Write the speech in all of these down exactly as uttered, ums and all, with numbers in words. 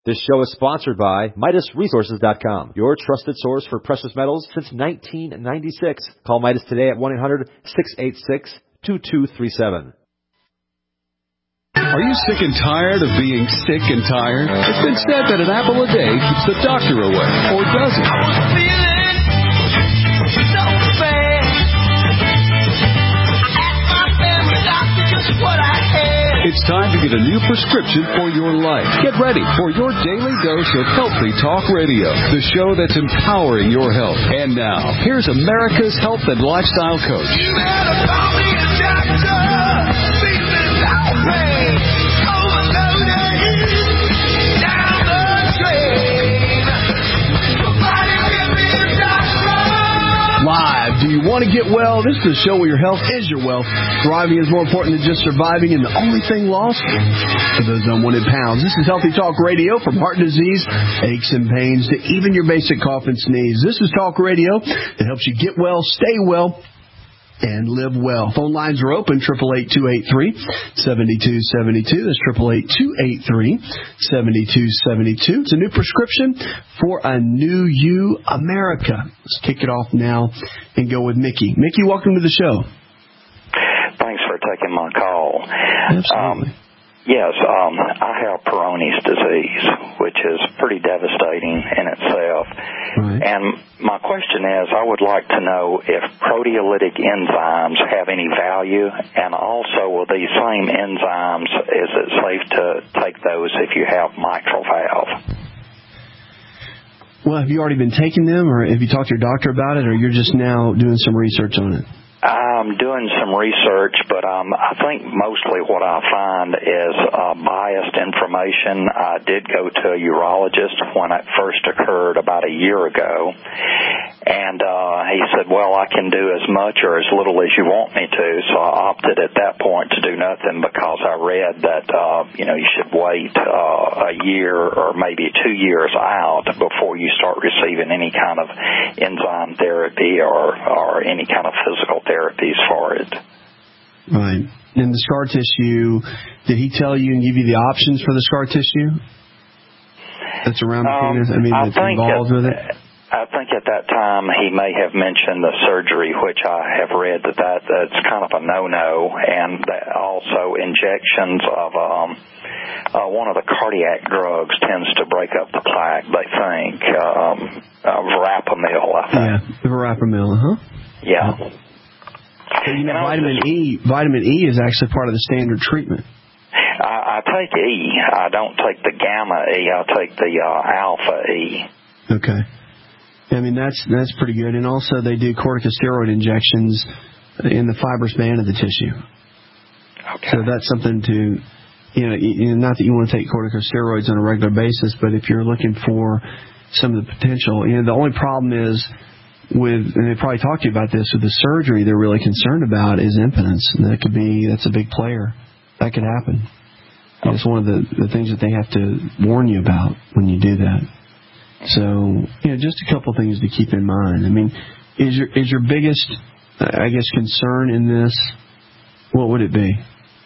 This show is sponsored by Midas Resources dot com, your trusted source for precious metals since nineteen ninety-six. Call Midas today at one eight hundred six eight six two two three seven. Are you sick and tired of being sick and tired? It's been said that an apple a day keeps the doctor away, or does it? I was feeling so bad. I asked my family doctor just what I had. It's time to get a new prescription for your life. Get ready for your daily dose of Healthy Talk Radio, the show that's empowering your health. And now, here's America's health and lifestyle coach. You better call me a doctor. Feeling outraged. Live. Do you want to get well? This is the show where your health is your wealth. Thriving is more important than just surviving, and the only thing lost are those unwanted pounds. This is Healthy Talk Radio, from heart disease, aches and pains, to even your basic cough and sneeze. This is Talk Radio that helps you get well, stay well, and live well. Phone lines are open, eight eight eight, two eight three, seven two seven two. That's eight eight eight, two eight three, seven two seven two. It's a new prescription for a new you, America. Let's kick it off now and go with Mickey. Mickey, welcome to the show. Thanks for taking my call. Absolutely. Um, yes, um, I have Peyronie's disease, which is pretty devastating in itself. Right. And my question is, I would like to know if proteolytic enzymes have any value, and also with these same enzymes, is it safe to take those if you have mitral valve? Well, have you already been taking them, or have you talked to your doctor about it, or you're just now doing some research on it? I'm doing some research, but um, I think mostly what I find is uh, biased information. I did go to a urologist when it first occurred about a year ago, and uh, he said, well, I can do as much or as little as you want me to, so I opted at that point to do nothing because I read that, uh, you know, you should wait uh, a year or maybe two years out before you start receiving any kind of enzyme therapy or, or any kind of physical therapies for it. Right. And the scar tissue, did he tell you and give you the options for the scar tissue that's around the um, penis? I mean, that's involved at, with it? I think at that time he may have mentioned the surgery, which I have read that, that that's kind of a no-no, and that also injections of um, uh, one of the cardiac drugs tends to break up the plaque, they think. Um, uh, Verapamil, I think. Yeah, Verapamil, huh? Yeah. So, you know, vitamin E, vitamin E is actually part of the standard treatment. I, I take E. I don't take the gamma E. I take the uh, alpha E. Okay. I mean, that's that's pretty good. And also they do corticosteroid injections in the fibrous band of the tissue. Okay. So that's something to, you know, you know, not that you want to take corticosteroids on a regular basis, but if you're looking for some of the potential, you know, the only problem is with, and they probably talked to you about this, with the surgery they're really concerned about is impotence. And that could be, that's a big player. That could happen. And it's one of the, the things that they have to warn you about when you do that. So, you know, just a couple things to keep in mind. I mean, is your is your biggest, I guess, concern in this, what would it be?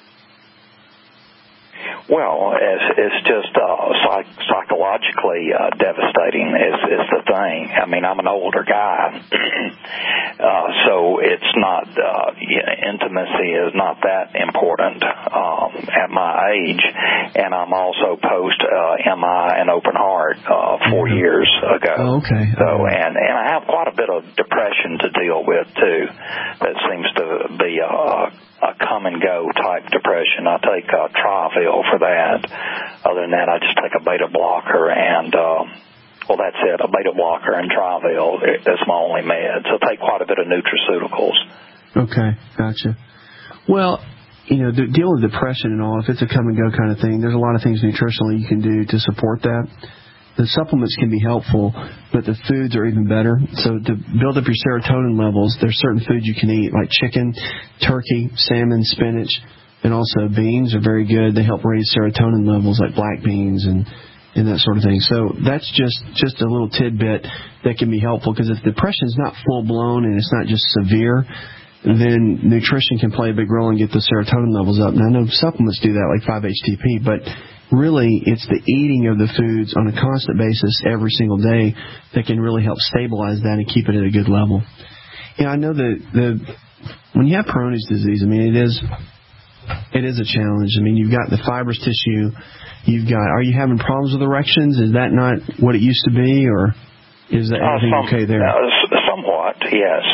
Well, it's, it's just uh, psych- psychologically uh, devastating is, is the thing. I mean, I'm an older guy, uh, so it's not, uh, intimacy is not that important um, at my age, and I'm also post uh, M I and open heart uh, four mm-hmm. years ago. Oh, okay. So, and, and I have quite a bit of depression to deal with, too, that seems to be a, a come-and-go type depression. I take uh, Travil for that. Other than that, I just take a beta blocker and, uh, well, that's it, a beta blocker and Travil. That's my only med. So I take quite a bit of nutraceuticals. Okay, gotcha. Well, you know, the deal with depression and all, if it's a come-and-go kind of thing, there's a lot of things nutritionally you can do to support that. The supplements can be helpful, but the foods are even better. So to build up your serotonin levels, there's certain foods you can eat, like chicken, turkey, salmon, spinach, and also beans are very good. They help raise serotonin levels, like black beans and, and that sort of thing. So that's just, just a little tidbit that can be helpful, because if depression is not full-blown and it's not just severe, then nutrition can play a big role and get the serotonin levels up. And I know supplements do that, like five H T P, but really it's the eating of the foods on a constant basis every single day that can really help stabilize that and keep it at a good level. Yeah, I know that the when you have Peyronie's disease, I mean, it is it is a challenge. I mean, you've got the fibrous tissue. You've got. Are you having problems with erections? Is that not what it used to be, or is that everything uh, some, okay there? Uh, somewhat, yes.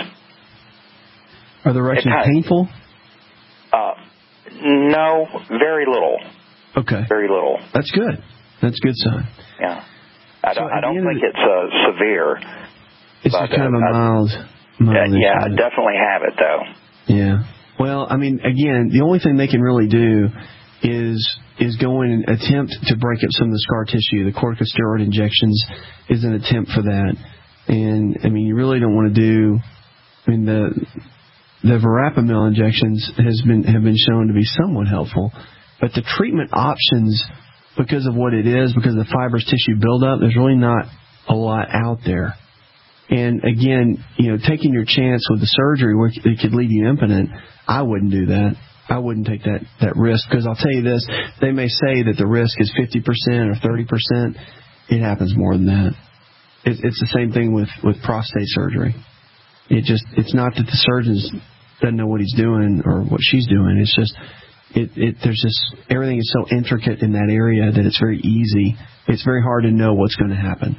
Are the erections it, painful? Uh, no, very little. Okay. Very little. That's good. That's a good sign. Yeah. I so don't, I don't think the, it's uh, severe. It's but, just kind uh, of a mild. mild uh, yeah, I definitely have it, though. Yeah. Well, I mean, again, the only thing they can really do is is go in and attempt to break up some of the scar tissue. The corticosteroid injections is an attempt for that. And, I mean, you really don't want to do, I mean, the the verapamil injections has been have been shown to be somewhat helpful. But the treatment options, because of what it is, because of the fibrous tissue buildup, there's really not a lot out there. And again, you know, taking your chance with the surgery where it could leave you impotent, I wouldn't do that. I wouldn't take that, that risk, because I'll tell you this, they may say that the risk is fifty percent or thirty percent. It happens more than that. It, it's the same thing with, with prostate surgery. It just, it's not that the surgeon doesn't know what he's doing or what she's doing. It's just, it, it, there's just, everything is so intricate in that area that it's very easy. It's very hard to know what's going to happen.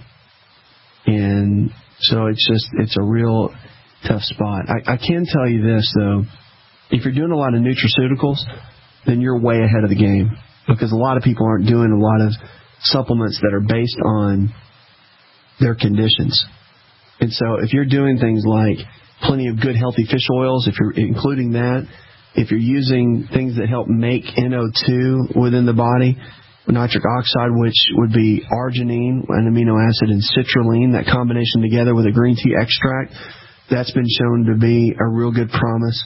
And so it's just, it's a real tough spot. I, I can tell you this, though. If you're doing a lot of nutraceuticals, then you're way ahead of the game, because a lot of people aren't doing a lot of supplements that are based on their conditions. And so if you're doing things like plenty of good, healthy fish oils, if you're including that, if you're using things that help make N O two within the body, nitric oxide, which would be arginine, an amino acid, and citrulline, that combination together with a green tea extract, that's been shown to be a real good promise.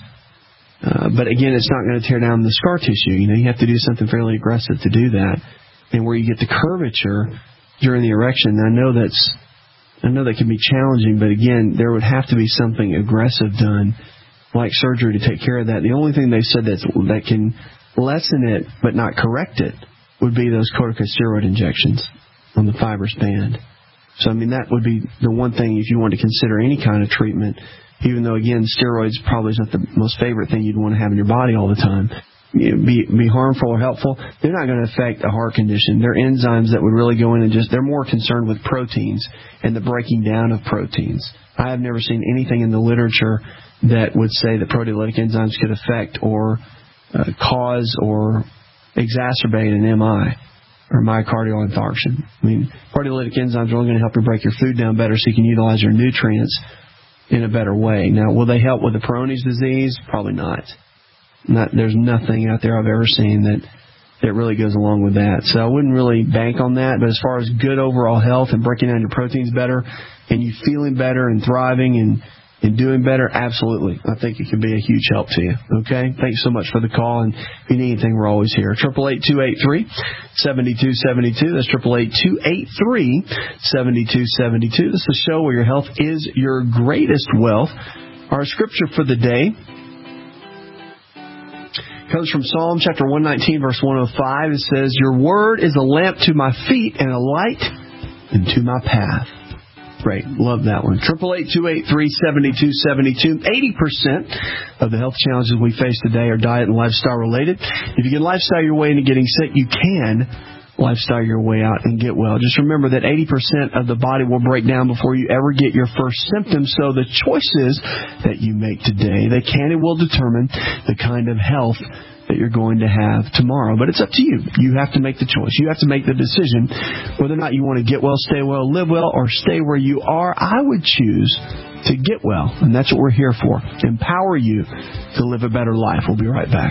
Uh, but again, it's not going to tear down the scar tissue. You know, you have to do something fairly aggressive to do that. And where you get the curvature during the erection, I know that's, I know that can be challenging, but again, there would have to be something aggressive done, like surgery, to take care of that. The only thing they've said that's, that can lessen it but not correct it would be those corticosteroid injections on the fibrous band. So, I mean, that would be the one thing if you want to consider any kind of treatment, even though, again, steroids probably is not the most favorite thing you'd want to have in your body all the time. You know, be, be harmful or helpful, they're not going to affect a heart condition. They're enzymes that would really go in and just, they're more concerned with proteins and the breaking down of proteins. I have never seen anything in the literature that would say that proteolytic enzymes could affect or uh, cause or exacerbate an M I or myocardial infarction. I mean, proteolytic enzymes are only going to help you break your food down better so you can utilize your nutrients in a better way. Now, will they help with the Peyronie's disease? Probably not. Not. There's nothing out there I've ever seen that, that really goes along with that. So I wouldn't really bank on that. But as far as good overall health and breaking down your proteins better and you feeling better and thriving and, and doing better, absolutely. I think it could be a huge help to you. Okay? Thanks so much for the call. And if you need anything, we're always here. eight eight eight, two eight three, seven two seven two. That's eight eight eight, two eight three, seven two seven two. This is the show where your health is your greatest wealth. Our scripture for the day comes from Psalm chapter one nineteen, verse one oh five. It says, "Your word is a lamp to my feet and a light into my path." Great. Love that one. eight eight eight, two eight three, seven two seven two. eighty percent of the health challenges we face today are diet and lifestyle related. If you can lifestyle your way into getting sick, you can lifestyle your way out and get well. Just remember that eighty percent of the body will break down before you ever get your first symptoms. So the choices that you make today, they can and will determine the kind of health that you're going to have tomorrow. But it's up to you. You have to make the choice. You have to make the decision whether or not you want to get well, stay well, live well, or stay where you are. I would choose to get well, and that's what we're here for. Empower you to live a better life. We'll be right back.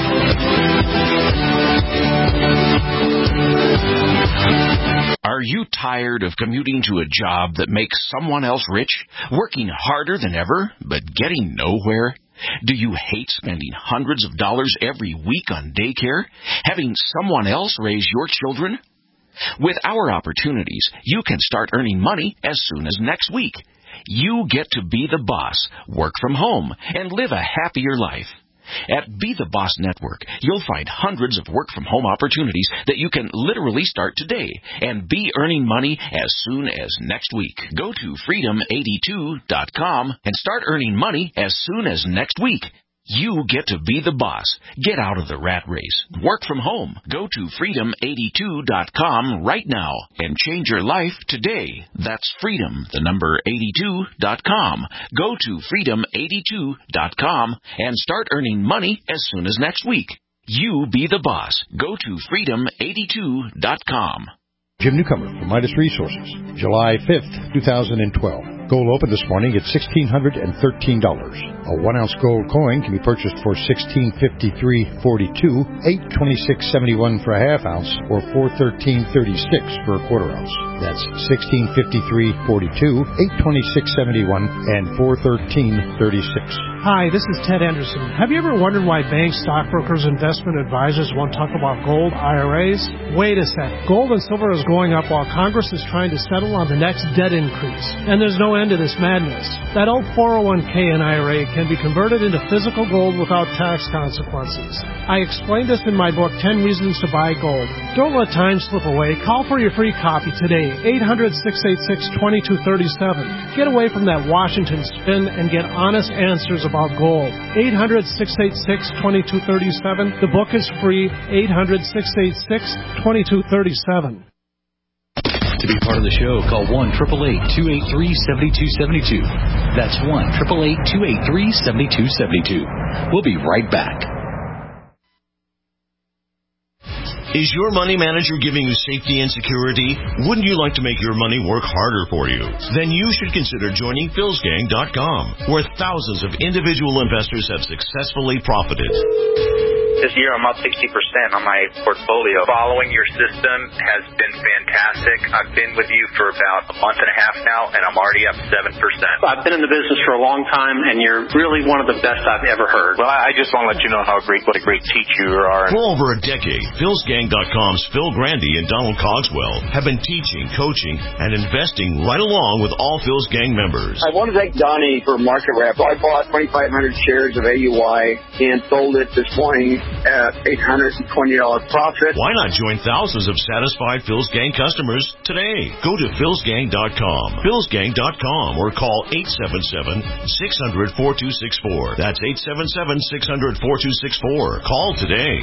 Are you tired of commuting to a job that makes someone else rich, working harder than ever, but getting nowhere? Do you hate spending hundreds of dollars every week on daycare, having someone else raise your children? With our opportunities, you can start earning money as soon as next week. You get to be the boss, work from home, and live a happier life. At Be the Boss Network, you'll find hundreds of work-from-home opportunities that you can literally start today and be earning money as soon as next week. Go to freedom eighty-two dot com and start earning money as soon as next week. You get to be the boss. Get out of the rat race. Work from home. Go to freedom eighty-two dot com right now and change your life today. That's freedom, the number eighty-two dot com. Go to freedom eighty-two dot com and start earning money as soon as next week. You be the boss. Go to freedom eighty-two dot com. Jim Newcomer from Midas Resources, July fifth, twenty twelve. Gold opened this morning at one thousand six hundred thirteen dollars. A one-ounce gold coin can be purchased for sixteen fifty-three forty-two, eight twenty-six seventy-one for a half ounce, or four thirteen thirty-six for a quarter ounce. That's sixteen fifty-three forty-two, eight twenty-six seventy-one, and four thirteen thirty-six. Hi, this is Ted Anderson. Have you ever wondered why banks, stockbrokers, investment advisors won't talk about gold I R As? Wait a sec. Gold and silver is going up while Congress is trying to settle on the next debt increase. And there's no end to this madness. That old four oh one k and I R A can be converted into physical gold without tax consequences. I explained this in my book, ten Reasons to Buy Gold. Don't let time slip away. Call for your free copy today, eight hundred, six eight six, two two three seven. Get away from that Washington spin and get honest answers about gold. eight hundred, six eight six, two two three seven. The book is free, eight hundred, six eight six, two two three seven. To be part of the show, call one eight eight eight, two eight three, seven two seven two. That's one eight eight eight, two eight three, seven two seven two. We'll be right back. Is your money manager giving you safety and security? Wouldn't you like to make your money work harder for you? Then you should consider joining Phils Gang dot com, where thousands of individual investors have successfully profited. This year I'm up sixty percent on my portfolio. Following your system has been fantastic. I've been with you for about a month and a half now, and I'm already up seven percent. I've been in the business for a long time, and you're really one of the best I've ever heard. Well, I just want to let you know how great, what a great teacher you are. For over a decade, Phils Gang dot com's Phil Grandy and Donald Cogswell have been teaching, coaching, and investing right along with all Phil's Gang members. I want to thank Donnie for Market Wrap. I bought twenty-five hundred shares of A U I and sold it this morning at eight hundred twenty dollars profit. Why not join thousands of satisfied Phil's Gang customers today? Go to Phils Gang dot com, Phils Gang dot com, or call eight seven seven, six hundred, four two six four. That's eight seven seven, six hundred, four two six four. Call today.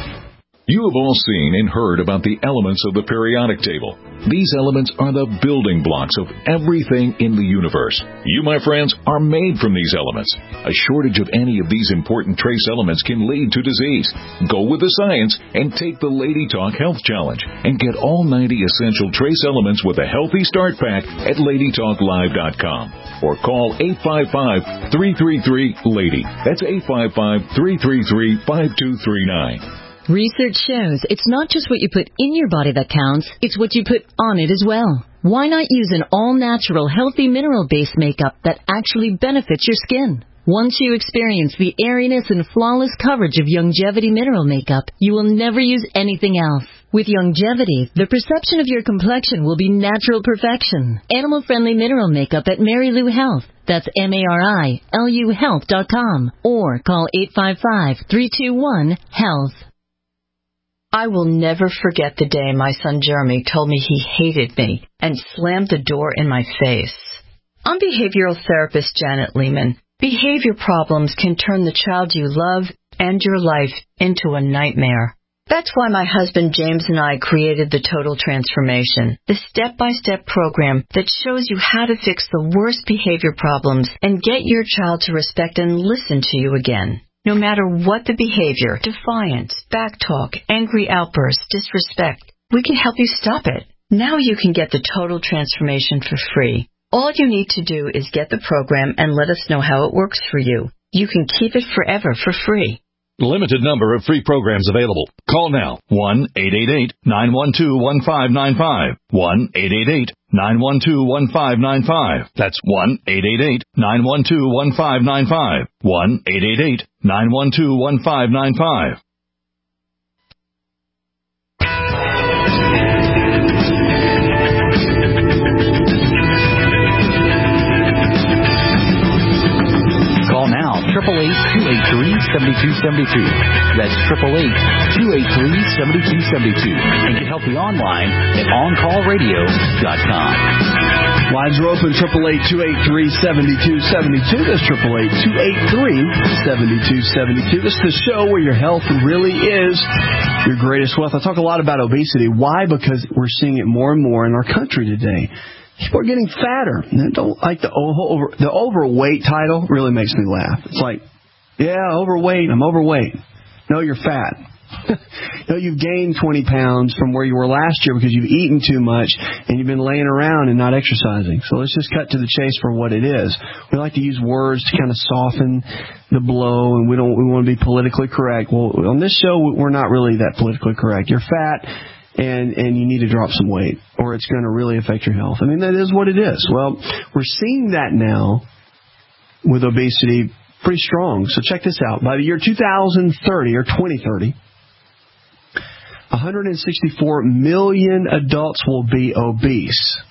You have all seen and heard about the elements of the periodic table. These elements are the building blocks of everything in the universe. You, my friends, are made from these elements. A shortage of any of these important trace elements can lead to disease. Go with the science and take the Lady Talk Health Challenge and get all ninety essential trace elements with a healthy start pack at lady talk live dot com or call eight five five, three three three, LADY. That's eight five five, three three three, five two three nine. Research shows it's not just what you put in your body that counts, it's what you put on it as well. Why not use an all-natural, healthy mineral-based makeup that actually benefits your skin? Once you experience the airiness and flawless coverage of Youngevity mineral makeup, you will never use anything else. With Youngevity, the perception of your complexion will be natural perfection. Animal-friendly mineral makeup at Mary Lou Health. That's M A R I L U health dot com or call eight five five, three two one, health. I will never forget the day my son Jeremy told me he hated me and slammed the door in my face. I'm behavioral therapist Janet Lehman. Behavior problems can turn the child you love and your life into a nightmare. That's why my husband James and I created the Total Transformation, the step-by-step program that shows you how to fix the worst behavior problems and get your child to respect and listen to you again. No matter what the behavior, defiance, backtalk, angry outbursts, disrespect, we can help you stop it. Now you can get the Total Transformation for free. All you need to do is get the program and let us know how it works for you. You can keep it forever for free. Limited number of free programs available. Call now. one eight eight eight, nine one two, one five nine five. one eight eight eight, nine one two, one five nine five. That's one eight eight eight, nine one two, one five nine five. one eight eight eight, nine one two, one five nine five. Call now, eight eight eight, two eight three, seven two seven two. That's eight eight eight, two eight three, seven two seven two. And get healthy online at on call radio dot com. Lines are open, eight eight eight, two eight three, seven two seven two. That's eight eight eight, two eight three, seven two seven two. This is the show where your health really is your greatest wealth. I talk a lot about obesity. Why? Because we're seeing it more and more in our country today. People are getting fatter. And I don't like the over, the overweight title really makes me laugh. It's like, yeah, overweight, I'm overweight. No, you're fat. No, you've gained twenty pounds from where you were last year because you've eaten too much and you've been laying around and not exercising. So let's just cut to the chase for what it is. We like to use words to kind of soften the blow, and we don't we want to be politically correct. Well, on this show, we're not really that politically correct. You're fat, and and you need to drop some weight, or it's going to really affect your health. I mean, that is what it is. Well, we're seeing that now with obesity pretty strong. So check this out. By the year two thousand thirty or twenty thirty, one hundred sixty-four million adults will be obese.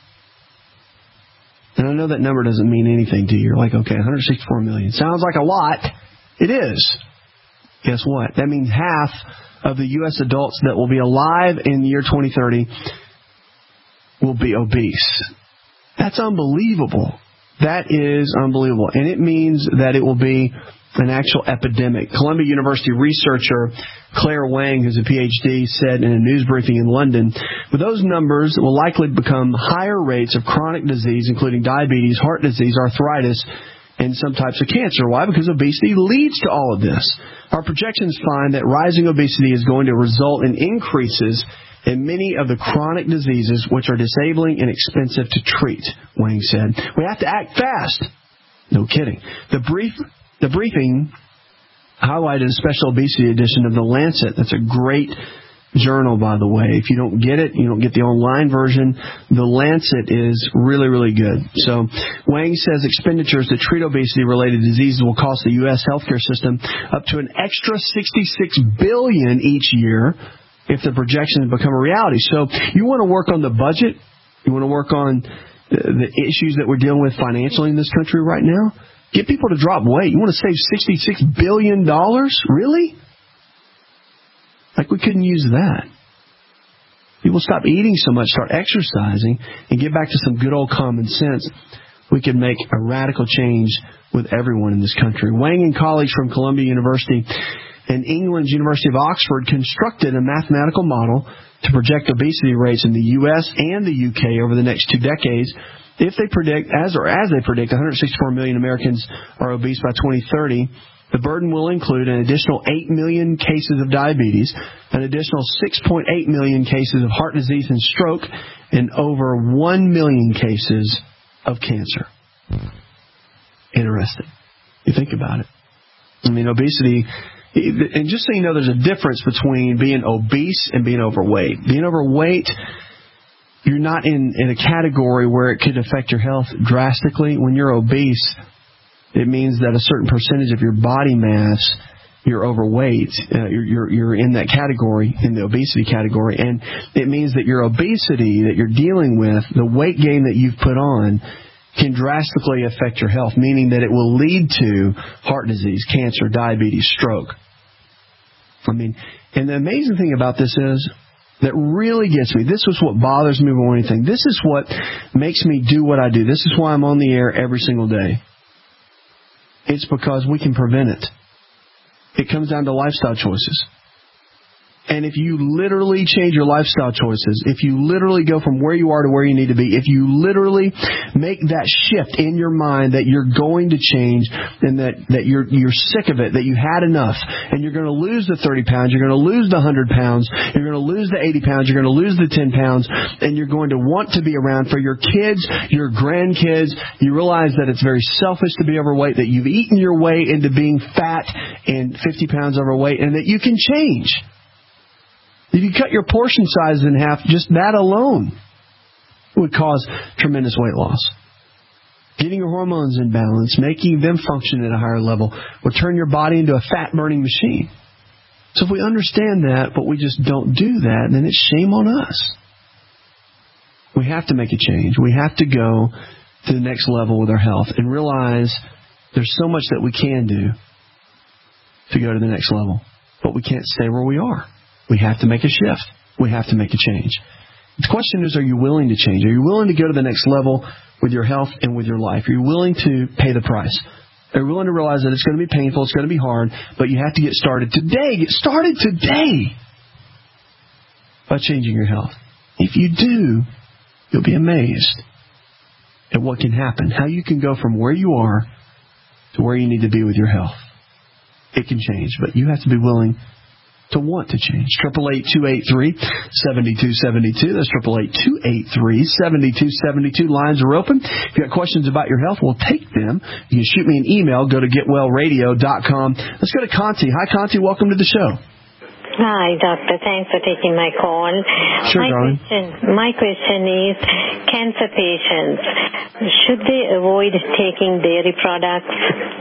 And I know that number doesn't mean anything to you. You're like, okay, one hundred sixty-four million. Sounds like a lot. It is. Guess what? That means half of the U S adults that will be alive in the year twenty thirty will be obese. That's unbelievable. That is unbelievable. And it means that it will be an actual epidemic. Columbia University researcher Claire Wang, who's a P H D, said in a news briefing in London, with those numbers will likely become higher rates of chronic disease, including diabetes, heart disease, arthritis, and some types of cancer. Why? Because obesity leads to all of this. Our projections find that rising obesity is going to result in increases in many of the chronic diseases which are disabling and expensive to treat, Wang said. We have to act fast. No kidding. The brief, the briefing highlighted a special obesity edition of The Lancet. That's a great journal, by the way. If you don't get it, you don't get the online version, The Lancet is really, really good. So Wang says expenditures to treat obesity-related diseases will cost the U S healthcare system up to an extra sixty-six billion dollars each year if the projections become a reality. So you want to work on the budget? You want to work on the issues that we're dealing with financially in this country right now? Get people to drop weight. You want to save sixty-six billion dollars? Really? Like we couldn't use that. People stop eating so much, start exercising, and get back to some good old common sense. We could make a radical change with everyone in this country. Wang and colleagues from Columbia University and England's University of Oxford constructed a mathematical model to project obesity rates in the U S and the U K over the next two decades. If they predict, as or as they predict, one hundred sixty-four million Americans are obese by twenty thirty, the burden will include an additional eight million cases of diabetes, an additional six point eight million cases of heart disease and stroke, and over one million cases of cancer. Interesting. You think about it. I mean, obesity, and just so you know, there's a difference between being obese and being overweight. Being overweight, you're not in, in a category where it could affect your health drastically. When you're obese, it means that a certain percentage of your body mass, you're overweight. Uh, you're, you're you're in that category, in the obesity category, and it means that your obesity that you're dealing with, the weight gain that you've put on, can drastically affect your health, meaning that it will lead to heart disease, cancer, diabetes, stroke. I mean, and the amazing thing about this is, that really gets me, this is what bothers me more than anything. This is what makes me do what I do. This is why I'm on the air every single day. It's because we can prevent it. It comes down to lifestyle choices. And if you literally change your lifestyle choices, if you literally go from where you are to where you need to be, if you literally make that shift in your mind that you're going to change and that, that you're you're sick of it, that you had enough, and you're going to lose the thirty pounds, you're going to lose the one hundred pounds, you're going to lose the eighty pounds, you're going to lose the ten pounds, and you're going to want to be around for your kids, your grandkids. You realize that it's very selfish to be overweight, that you've eaten your way into being fat and fifty pounds overweight, and that you can change. If you cut your portion size in half, just that alone would cause tremendous weight loss. Getting your hormones in balance, making them function at a higher level, will turn your body into a fat-burning machine. So if we understand that, but we just don't do that, then it's shame on us. We have to make a change. We have to go to the next level with our health and realize there's so much that we can do. to go to the next level. But we can't stay where we are. We have to make a shift. We have to make a change. The question is, are you willing to change? Are you willing to go to the next level with your health and with your life? Are you willing to pay the price? Are you willing to realize that it's going to be painful, it's going to be hard, but you have to get started today. Get started today by changing your health. If you do, you'll be amazed at what can happen, how you can go from where you are to where you need to be with your health. It can change, but you have to be willing to want to change. triple eight, two eight three, seven two seven two. That's triple eight, two eight three, seven two seven two. Lines are open. If you got questions about your health, we'll take them. You can shoot me an email. Go to get well radio dot com. Let's go to Conti. Hi, Conti. Welcome to the show. Hi, doctor. Thanks for taking my call. Sure, my darling. question, my question is, cancer patients, should they avoid taking dairy products?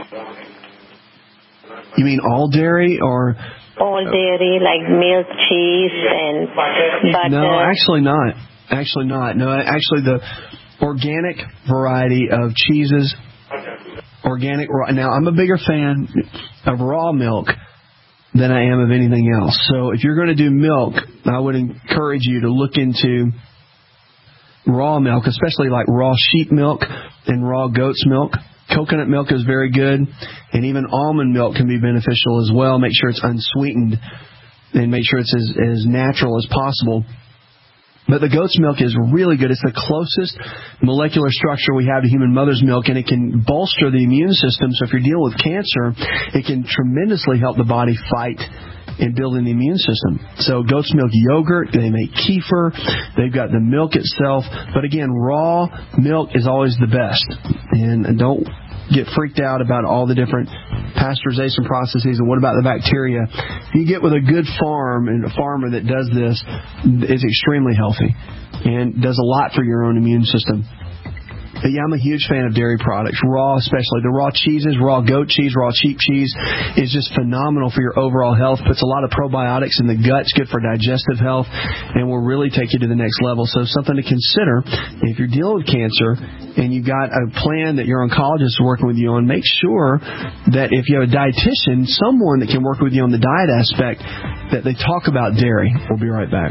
You mean all dairy or... All dairy, like milk, cheese, and butter? No, actually not. Actually not. No, actually the organic variety of cheeses, organic... Now, I'm a bigger fan of raw milk than I am of anything else. So if you're going to do milk, I would encourage you to look into raw milk, especially like raw sheep milk and raw goat's milk. Coconut milk is very good, and even almond milk can be beneficial as well. Make sure it's unsweetened and make sure it's as, as natural as possible. But the goat's milk is really good. It's the closest molecular structure we have to human mother's milk, and it can bolster the immune system. So if you're dealing with cancer, it can tremendously help the body fight and building the immune system. So goat's milk yogurt, they make kefir, they've got the milk itself. But again, raw milk is always the best. And don't get freaked out about all the different pasteurization processes and what about the bacteria. If you get with a good farm and a farmer that does this, it's extremely healthy and does a lot for your own immune system. But yeah, I'm a huge fan of dairy products, raw especially. The raw cheeses, raw goat cheese, raw sheep cheese is just phenomenal for your overall health. Puts a lot of probiotics in the gut. It's good for digestive health and will really take you to the next level. So something to consider if you're dealing with cancer and you've got a plan that your oncologist is working with you on, make sure that if you have a dietitian, someone that can work with you on the diet aspect, that they talk about dairy. We'll be right back.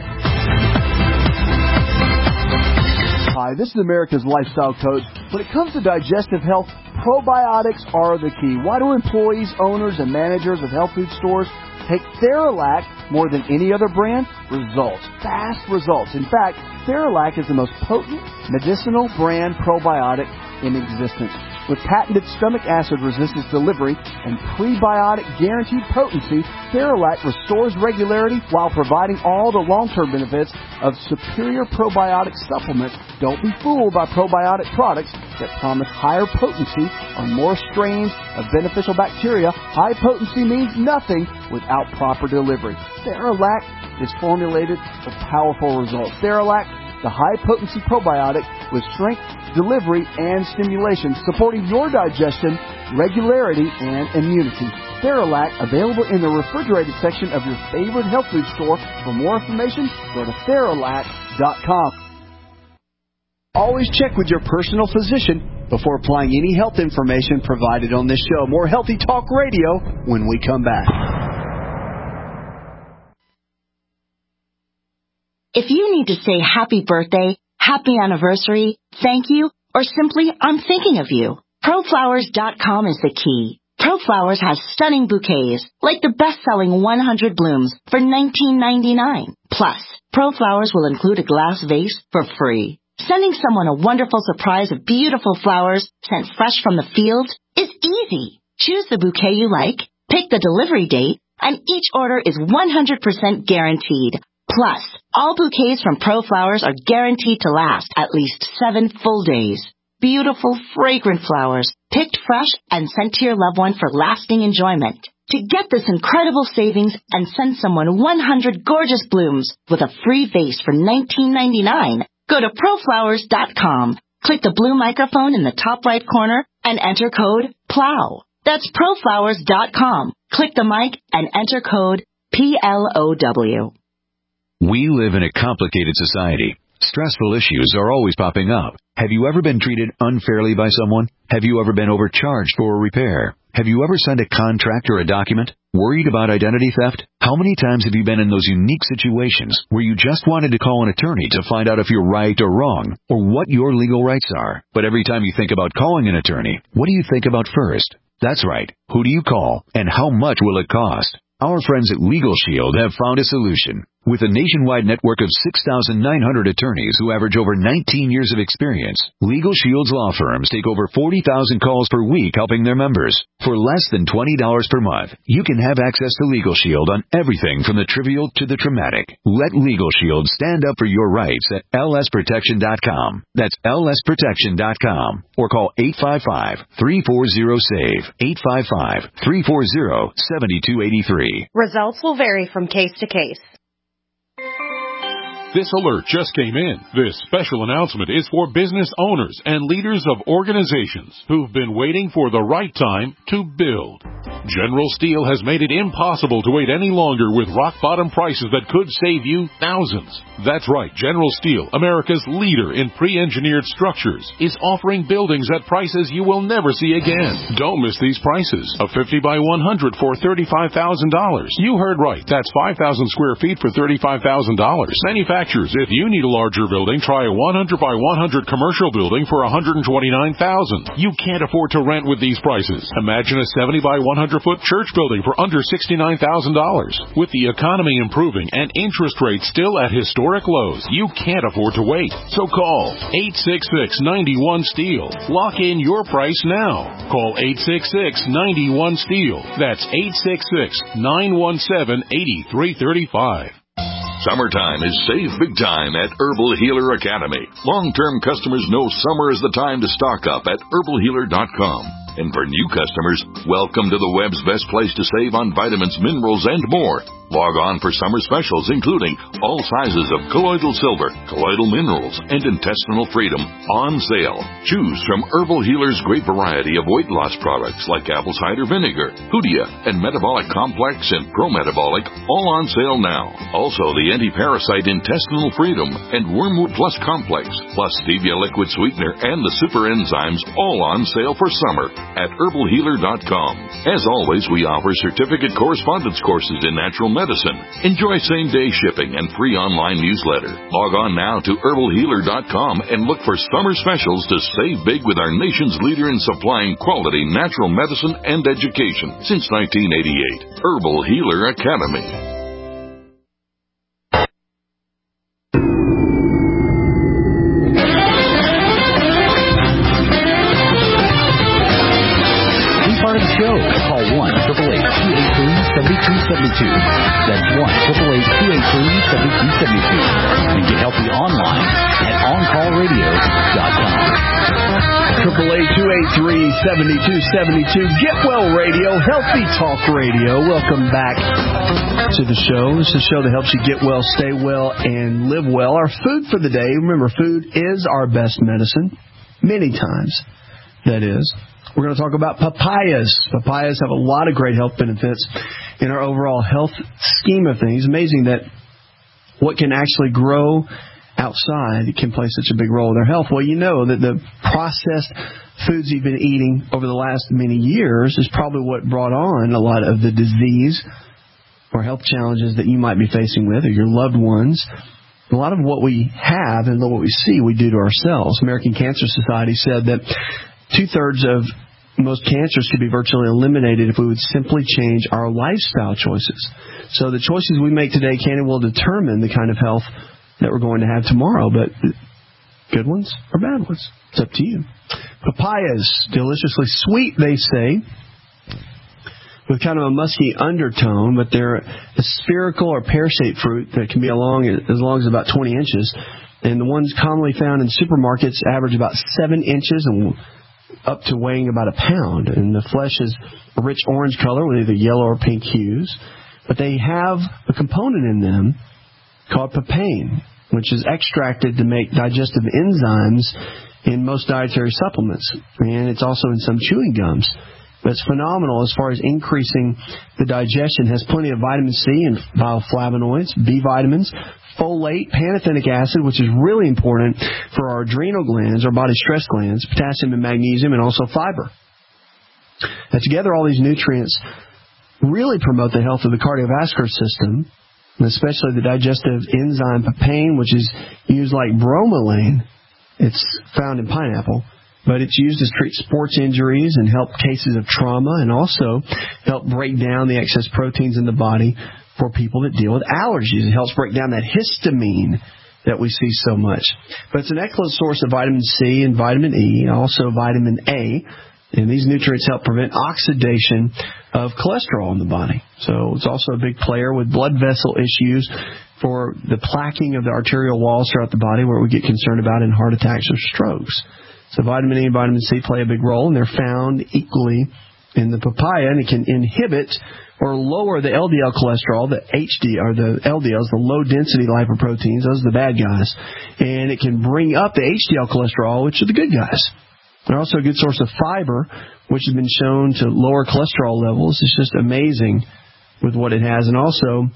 Hi, this is America's Lifestyle Coach. When it comes to digestive health, probiotics are the key. Why do employees, owners, and managers of health food stores take Theralac more than any other brand? Results. Fast results. In fact, Theralac is the most potent medicinal brand probiotic in existence. With patented stomach acid resistance delivery and prebiotic guaranteed potency, Theralac restores regularity while providing all the long-term benefits of superior probiotic supplements. Don't be fooled by probiotic products that promise higher potency on more strains of beneficial bacteria. High potency means nothing without proper delivery. Theralac is formulated for powerful results. Theralac, the high-potency probiotic with strength, delivery, and stimulation, supporting your digestion, regularity, and immunity. Theralac, available in the refrigerated section of your favorite health food store. For more information, go to Theralac dot com. Always check with your personal physician before applying any health information provided on this show. More Healthy Talk Radio when we come back. If you need to say happy birthday, happy anniversary, thank you, or simply I'm thinking of you, Pro Flowers dot com is the key. ProFlowers has stunning bouquets, like the best-selling one hundred blooms for nineteen ninety-nine. Plus, ProFlowers will include a glass vase for free. Sending someone a wonderful surprise of beautiful flowers sent fresh from the field is easy. Choose the bouquet you like, pick the delivery date, and each order is one hundred percent guaranteed. Plus, all bouquets from ProFlowers are guaranteed to last at least seven full days. Beautiful, fragrant flowers, picked fresh and sent to your loved one for lasting enjoyment. To get this incredible savings and send someone one hundred gorgeous blooms with a free vase for nineteen ninety-nine, go to Pro Flowers dot com. Click the blue microphone in the top right corner and enter code PLOW. That's Pro Flowers dot com. Click the mic and enter code P L O W. We live in a complicated society. Stressful issues are always popping up. Have you ever been treated unfairly by someone? Have you ever been overcharged for a repair? Have you ever signed a contract or a document? Worried about identity theft? How many times have you been in those unique situations where you just wanted to call an attorney to find out if you're right or wrong, or what your legal rights are? But every time you think about calling an attorney, what do you think about first? That's right. Who do you call, and how much will it cost? Our friends at Legal Shield have found a solution. With a nationwide network of six thousand nine hundred attorneys who average over nineteen years of experience, Legal Shield's law firms take over forty thousand calls per week helping their members. For less than twenty dollars per month, you can have access to Legal Shield on everything from the trivial to the traumatic. Let Legal Shield stand up for your rights at L S protection dot com. That's L S protection dot com. Or call eight five five, three four zero, S A V E, eight five five, three four zero, seven two eight three. Results will vary from case to case. This alert just came in. This special announcement is for business owners and leaders of organizations who've been waiting for the right time to build. General Steel has made it impossible to wait any longer with rock-bottom prices that could save you thousands. That's right, General Steel, America's leader in pre-engineered structures, is offering buildings at prices you will never see again. Don't miss these prices. A fifty by one hundred for thirty-five thousand dollars. You heard right. That's five thousand square feet for thirty-five thousand dollars. Manufacturers, if you need a larger building, try a one hundred by one hundred commercial building for one hundred twenty-nine thousand dollars. You can't afford to rent with these prices. Imagine a seventy by one hundred foot church building for under sixty-nine thousand dollars. With the economy improving and interest rates still at historic lows, you can't afford to wait. So call eight six six, nine one, STEEL. Lock in your price now. Call eight six six, nine one, STEEL. That's eight six six, nine one seven, eight three three five. Summertime is save big time at Herbal Healer Academy. Long-term customers know summer is the time to stock up at herbal healer dot com. And for new customers, welcome to the web's best place to save on vitamins, minerals, and more. Log on for summer specials, including all sizes of colloidal silver, colloidal minerals, and intestinal freedom on sale. Choose from Herbal Healer's great variety of weight loss products like apple cider vinegar, Hoodia, and Metabolic Complex and Pro-Metabolic, all on sale now. Also, the anti-parasite intestinal freedom and Wormwood Plus Complex, plus stevia liquid sweetener and the super enzymes, all on sale for summer at herbal healer dot com. As always, we offer certificate correspondence courses in natural medicine. Enjoy same-day shipping and free online newsletter. Log on now to herbal healer dot com and look for summer specials to save big with our nation's leader in supplying quality natural medicine and education since nineteen eighty-eight. Herbal Healer Academy. Show. Call one eight eight eight, two eight three, seven two seven two. That's one eight eight eight, two eight three, seven two seven two. And get healthy online at on call radio dot com. Triple eight two eight three seven two seven two. Get Well Radio, Healthy Talk Radio. Welcome back to the show. This is a show that helps you get well, stay well, and live well. Our food for the day. Remember, food is our best medicine. Many times, that is. We're going to talk about papayas. Papayas have a lot of great health benefits in our overall health scheme of things. Amazing that what can actually grow outside can play such a big role in our health. Well, you know that the processed foods you've been eating over the last many years is probably what brought on a lot of the disease or health challenges that you might be facing with or your loved ones. A lot of what we have and what we see we do to ourselves. American Cancer Society said that two-thirds of most cancers could be virtually eliminated if we would simply change our lifestyle choices. So the choices we make today can and will determine the kind of health that we're going to have tomorrow. But good ones or bad ones, it's up to you. Papayas, deliciously sweet, they say, with kind of a musky undertone, but they're a spherical or pear-shaped fruit that can be along, as long as about twenty inches. And the ones commonly found in supermarkets average about seven inches and up to weighing about a pound. And the flesh is a rich orange color with either yellow or pink hues. But they have a component in them called papain, which is extracted to make digestive enzymes in most dietary supplements. And it's also in some chewing gums. But it's phenomenal as far as increasing the digestion. It has plenty of vitamin C and bioflavonoids, B vitamins, folate, pantothenic acid, which is really important for our adrenal glands, our body stress glands, potassium and magnesium, and also fiber. Now, together, all these nutrients really promote the health of the cardiovascular system, and especially the digestive enzyme papain, which is used like bromelain. It's found in pineapple, but it's used to treat sports injuries and help cases of trauma, and also help break down the excess proteins in the body for people that deal with allergies. It helps break down that histamine that we see so much. But it's an excellent source of vitamin C and vitamin E, also vitamin A. And these nutrients help prevent oxidation of cholesterol in the body. So it's also a big player with blood vessel issues for the plaquing of the arterial walls throughout the body, where we get concerned about in heart attacks or strokes. So vitamin E and vitamin C play a big role, and they're found equally in the papaya, and it can inhibit or lower the L D L cholesterol, the H D, or the L D Ls, the low-density lipoproteins. Those are the bad guys. And it can bring up the H D L cholesterol, which are the good guys. They're also a good source of fiber, which has been shown to lower cholesterol levels. It's just amazing with what it has. And also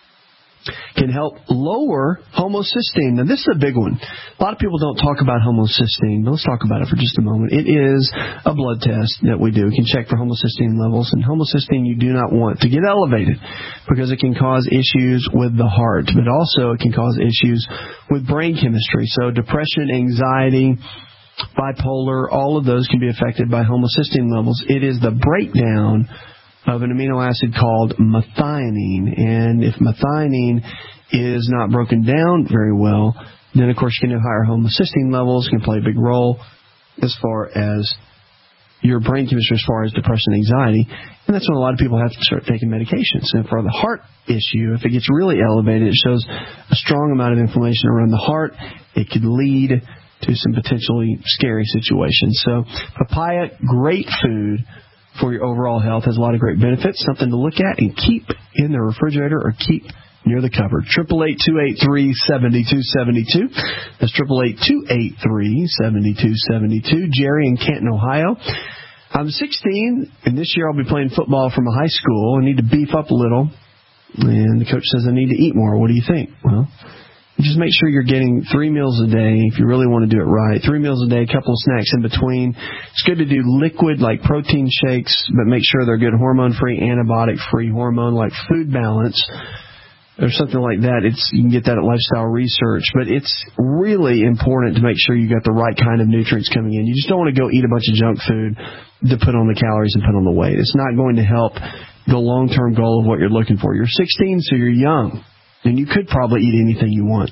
can help lower homocysteine. Now, this is a big one. A lot of people don't talk about homocysteine, but let's talk about it for just a moment. It is a blood test that we do. We can check for homocysteine levels, and homocysteine you do not want to get elevated because it can cause issues with the heart, but also it can cause issues with brain chemistry. So depression, anxiety, bipolar, all of those can be affected by homocysteine levels. It is the breakdown of an amino acid called methionine. And if methionine is not broken down very well, then, of course, you can have higher homocysteine levels, can play a big role as far as your brain chemistry, as far as depression and anxiety. And that's when a lot of people have to start taking medications. And for the heart issue, if it gets really elevated, it shows a strong amount of inflammation around the heart. It could lead to some potentially scary situations. So papaya, great food for your overall health, has a lot of great benefits, something to look at and keep in the refrigerator or keep near the cupboard. eight eight eight, two eight three, seven two seven two. That's eight eight eight, two eight three, seven two seven two. Jerry in Canton, Ohio. I'm sixteen, and this year I'll be playing football from a high school. I need to beef up a little, and the coach says I need to eat more. What do you think? Well, just make sure you're getting three meals a day if you really want to do it right. Three meals a day, a couple of snacks in between. It's good to do liquid like protein shakes, but make sure they're good hormone-free, antibiotic-free hormone like Food Balance or something like that. It's you can get that at Lifestyle Research. But it's really important to make sure you got the right kind of nutrients coming in. You just don't want to go eat a bunch of junk food to put on the calories and put on the weight. It's not going to help the long-term goal of what you're looking for. You're sixteen, so you're young. And you could probably eat anything you want.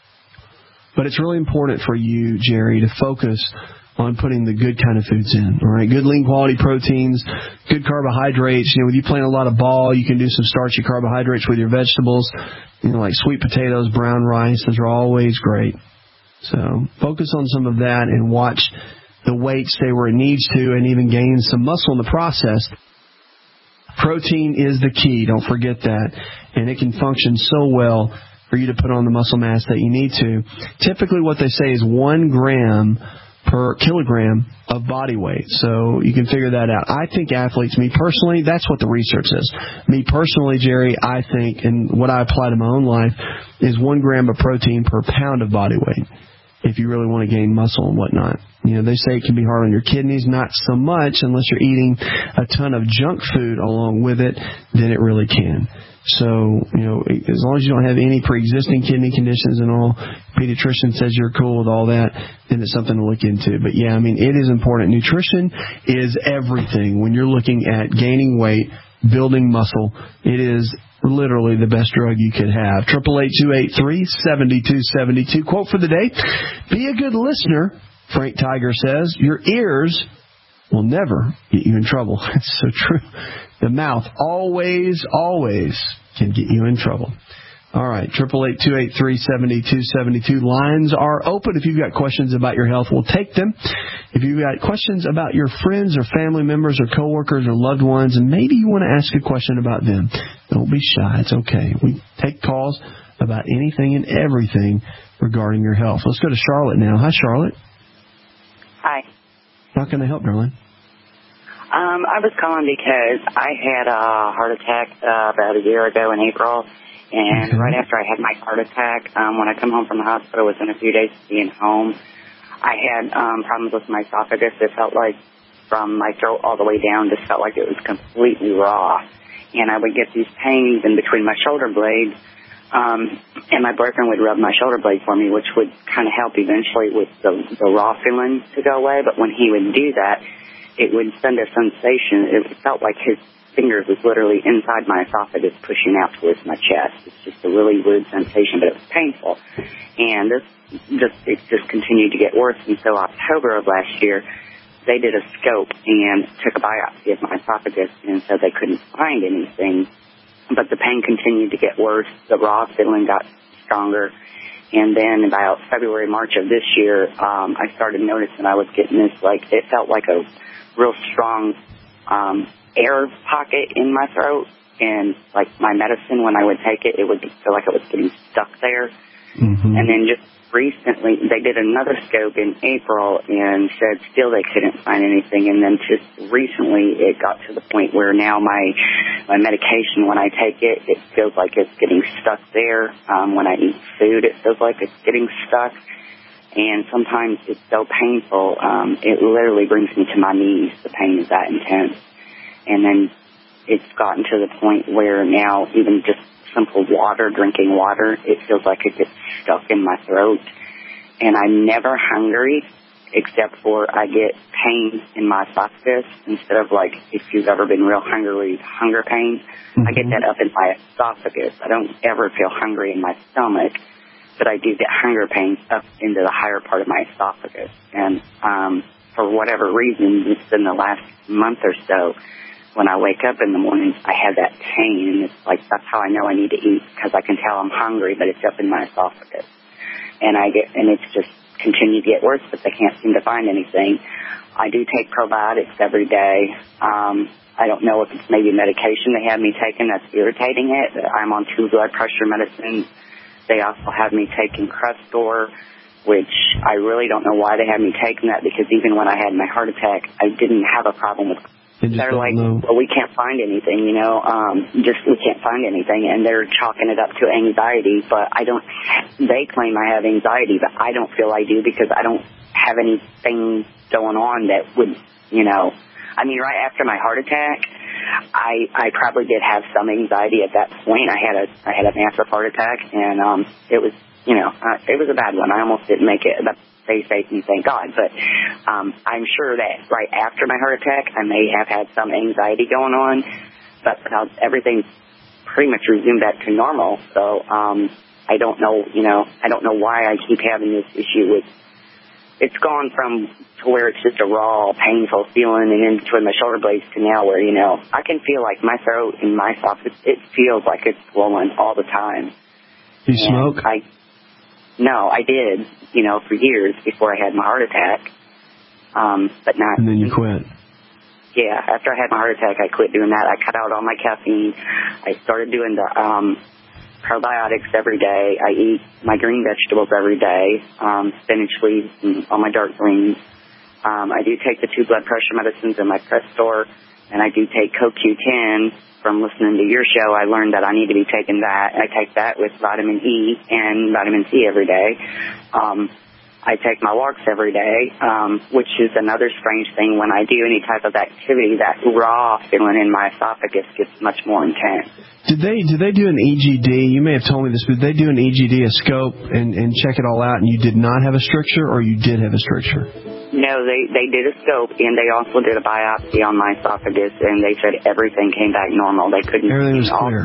But it's really important for you, Jerry, to focus on putting the good kind of foods in. All right, good lean quality proteins, good carbohydrates. You know, with you playing a lot of ball, you can do some starchy carbohydrates with your vegetables. You know, like sweet potatoes, brown rice. Those are always great. So focus on some of that and watch the weight stay where it needs to, and even gain some muscle in the process. Protein is the key. Don't forget that. And it can function so well for you to put on the muscle mass that you need to. Typically what they say is one gram per kilogram of body weight. So you can figure that out. I think athletes, me personally, that's what the research says. Me personally, Jerry, I think, and what I apply to my own life, is one gram of protein per pound of body weight if you really want to gain muscle and whatnot. You know, they say it can be hard on your kidneys. Not so much unless you're eating a ton of junk food along with it, then it really can. So, you know, as long as you don't have any pre-existing kidney conditions and all, pediatrician says you're cool with all that, then it's something to look into. But, yeah, I mean, it is important. Nutrition is everything when you're looking at gaining weight, building muscle. It is literally the best drug you could have. eight eight eight, two eight three, seven two seven two. Quote for the day, be a good listener, Frank Tiger says. Your ears will never get you in trouble. It's so true. The mouth always, always can get you in trouble. All right, eight eight eight, two eight three, seven two seven two. Lines are open. If you've got questions about your health, we'll take them. If you've got questions about your friends or family members or coworkers or loved ones, and maybe you want to ask a question about them, don't be shy. It's okay. We take calls about anything and everything regarding your health. Let's go to Charlotte now. Hi, Charlotte. Hi. How can I help, darling? Um, I was calling because I had a heart attack uh, about a year ago in April, and okay. right after I had my heart attack, um, when I come home from the hospital within a few days of being home, I had um, problems with my esophagus. It felt like from my throat all the way down just felt like it was completely raw. And I would get these pains in between my shoulder blades, um, and my boyfriend would rub my shoulder blade for me, which would kind of help eventually with the, the raw feeling to go away. But when he would do that, it would send a sensation. It felt like his fingers was literally inside my esophagus pushing out towards my chest. It's just a really weird sensation, but it was painful. And this just it just continued to get worse. And so October of last year, they did a scope and took a biopsy of my esophagus and said they couldn't find anything. But the pain continued to get worse. The raw feeling got stronger. And then about February, March of this year, um, I started noticing I was getting this, like, it felt like a real strong um, air pocket in my throat. And, like, my medicine, when I would take it, it would feel like it was getting stuck there. Mm-hmm. And then just recently, they did another scope in April and said still they couldn't find anything. And then just recently, it got to the point where now my my medication, when I take it, it feels like it's getting stuck there. Um, when I eat food, it feels like it's getting stuck. And sometimes it's so painful, um, it literally brings me to my knees. The pain is that intense. And then it's gotten to the point where now even just simple water, drinking water, it feels like it gets stuck in my throat. And I'm never hungry except for I get pain in my esophagus instead of, like, if you've ever been real hungry, hunger pains. Mm-hmm. I get that up in my esophagus. I don't ever feel hungry in my stomach, but I do get hunger pains up into the higher part of my esophagus. And um, for whatever reason, it's been the last month or so, when I wake up in the morning, I have that pain, and it's like, that's how I know I need to eat, because I can tell I'm hungry, but it's up in my esophagus. And I get, and it's just continued to get worse, but they can't seem to find anything. I do take probiotics every day. Um, I don't know if it's maybe medication they have me taking that's irritating it. I'm on two blood pressure medicines. They also have me taking Crestor, which I really don't know why they had me taking that, because even when I had my heart attack, I didn't have a problem with They're like, know. well, we can't find anything, you know, um, just we can't find anything, and they're chalking it up to anxiety, but I don't, they claim I have anxiety, but I don't feel I do because I don't have anything going on that would, you know, I mean, right after my heart attack, I I probably did have some anxiety at that point. I had a, I had a massive heart attack, and um, it was, you know, uh, it was a bad one. I almost didn't make it. That's Stay safe and thank God. But um, I'm sure that right after my heart attack, I may have had some anxiety going on, but uh, everything's pretty much resumed back to normal. So um, I don't know, you know, I don't know why I keep having this issue with. It's gone from to where it's just a raw, painful feeling, and in between my shoulder blades to now where, you know, I can feel like my throat and my esophagus, it feels like it's swollen all the time. You and smoke? I, no, I did, you know, for years before I had my heart attack, um, but not. And then you quit. Yeah, after I had my heart attack, I quit doing that. I cut out all my caffeine. I started doing the um, probiotics every day. I eat my green vegetables every day, um, spinach leaves and all my dark greens. Um, I do take the two blood pressure medicines and my Crestor, and I do take Co Q ten. From listening to your show, I learned that I need to be taking that. I take that with vitamin E and vitamin C every day. Um, I take my walks every day, um, which is another strange thing. When I do any type of activity, that raw feeling in my esophagus gets much more intense. Did they did they do an E G D? You may have told me this, but did they do an E G D, a scope, and, and check it all out, and you did not have a stricture, or you did have a stricture? No, they, they did a scope, and they also did a biopsy on my esophagus, and they said everything came back normal. They couldn't Everything see was clear.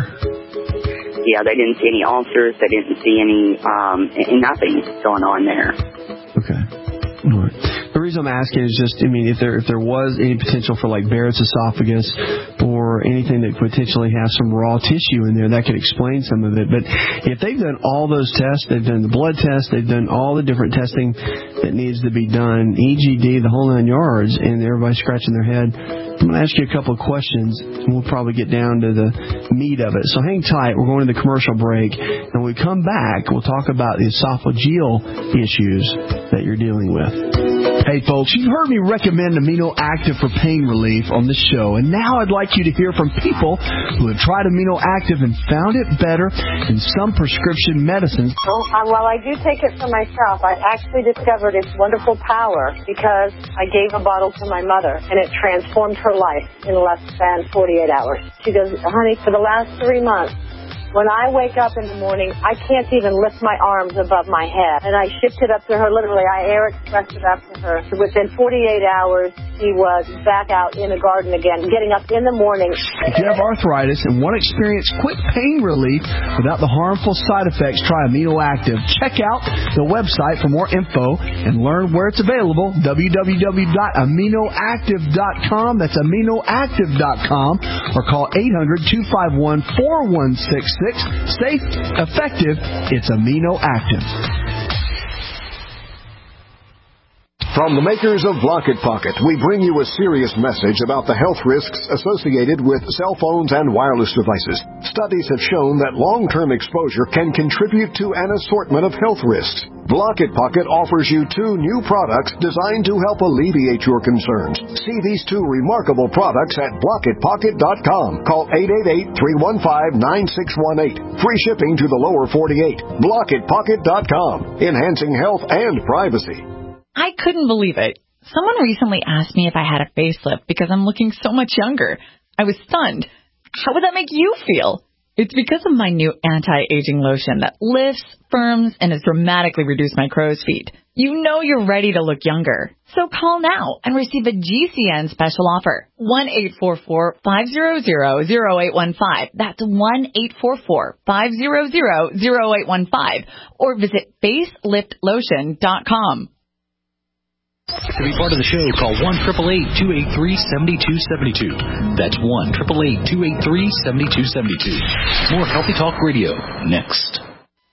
Yeah, they didn't see any ulcers. They didn't see any, um, nothing going on there. Okay. All right. The reason I'm asking is just, I mean, if there if there was any potential for like Barrett's esophagus or anything that potentially has some raw tissue in there, that could explain some of it. But if they've done all those tests, they've done the blood test, they've done all the different testing that needs to be done, E G D, the whole nine yards, and everybody's scratching their head, I'm going to ask you a couple of questions, and we'll probably get down to the meat of it. So hang tight. We're going to the commercial break, and when we come back, we'll talk about the esophageal issues that you're dealing with. Hey, Hey folks, you've heard me recommend Amino Active for pain relief on the show, and now I'd like you to hear from people who have tried Amino Active and found it better than some prescription medicines. Well, uh, while I do take it for myself, I actually discovered its wonderful power because I gave a bottle to my mother, and it transformed her life in less than forty-eight hours. She goes, honey, for the last three months, when I wake up in the morning, I can't even lift my arms above my head. And I shipped it up to her, literally, I air expressed it up to her. Within forty-eight hours, she was back out in the garden again, getting up in the morning. If you have arthritis and want to experience quick pain relief without the harmful side effects, try Amino Active. Check out the website for more info and learn where it's available, w w w dot amino active dot com. That's amino active dot com. Or call eight hundred, two five one, four one six six. Safe, effective, it's Amino Active. From the makers of Block It Pocket, we bring you a serious message about the health risks associated with cell phones and wireless devices. Studies have shown that long-term exposure can contribute to an assortment of health risks. Block It Pocket offers you two new products designed to help alleviate your concerns. See these two remarkable products at block it pocket dot com. Call eight eight eight, three one five, nine six one eight. Free shipping to the lower forty-eight. block it pocket dot com. Enhancing health and privacy. I couldn't believe it. Someone recently asked me if I had a facelift because I'm looking so much younger. I was stunned. How would that make you feel? It's because of my new anti-aging lotion that lifts, firms, and has dramatically reduced my crow's feet. You know you're ready to look younger. So call now and receive a G C N special offer. one eight four four, five hundred, zero eight one five. That's one eight four four, five hundred, zero eight one five. Or visit facelift lotion dot com. To be part of the show, call one eight eight eight, two eight three, seven two seven two. That's one eight eight eight, two eight three, seven two seven two. More Healthy Talk Radio next.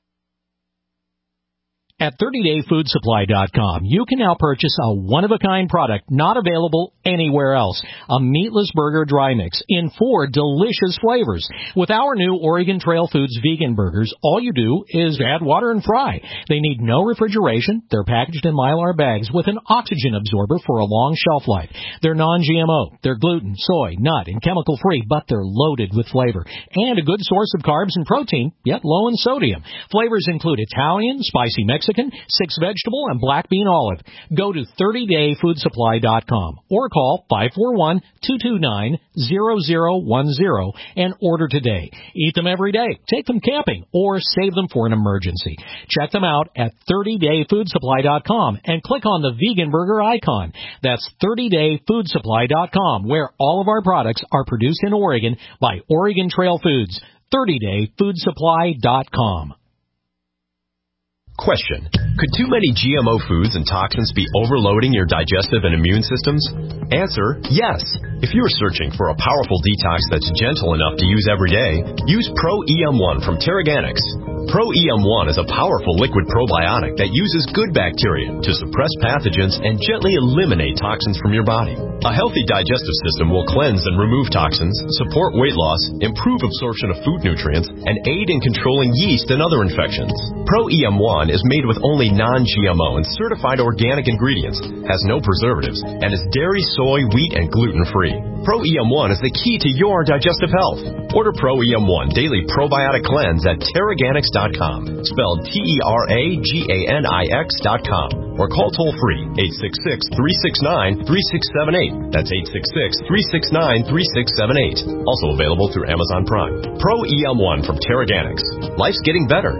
At thirty day food supply dot com, you can now purchase a one-of-a-kind product not available anywhere else. A meatless burger dry mix in four delicious flavors. With our new Oregon Trail Foods vegan burgers, all you do is add water and fry. They need no refrigeration. They're packaged in Mylar bags with an oxygen absorber for a long shelf life. They're non G M O. They're gluten, soy, nut, and chemical-free, but they're loaded with flavor. And a good source of carbs and protein, yet low in sodium. Flavors include Italian, spicy Mexican, Mexican, six vegetable, and black bean olive. Go to thirty day food supply dot com or call five four one, two two nine, zero zero one zero and order today. Eat them every day, take them camping, or save them for an emergency. Check them out at thirty day food supply dot com and click on the vegan burger icon. That's thirty day food supply dot com, where all of our products are produced in Oregon by Oregon Trail Foods. thirty day food supply dot com. Question. Could too many G M O foods and toxins be overloading your digestive and immune systems? Answer, yes. If you're searching for a powerful detox that's gentle enough to use every day, use Pro E M one from Terraganics. Pro E M one is a powerful liquid probiotic that uses good bacteria to suppress pathogens and gently eliminate toxins from your body. A healthy digestive system will cleanse and remove toxins, support weight loss, improve absorption of food nutrients, and aid in controlling yeast and other infections. Pro E M one is made with only non G M O and certified organic ingredients, has no preservatives, and is dairy, soy, wheat, and gluten-free. Pro E M one is the key to your digestive health. Order Pro E M one Daily Probiotic Cleanse at Terraganics dot com, spelled T E R A G A N I X dot com, or call toll-free eight six six, three six nine, three six seven eight. That's eight six six, three six nine, three six seven eight. Also available through Amazon Prime. Pro E M one from Terraganics. Life's getting better.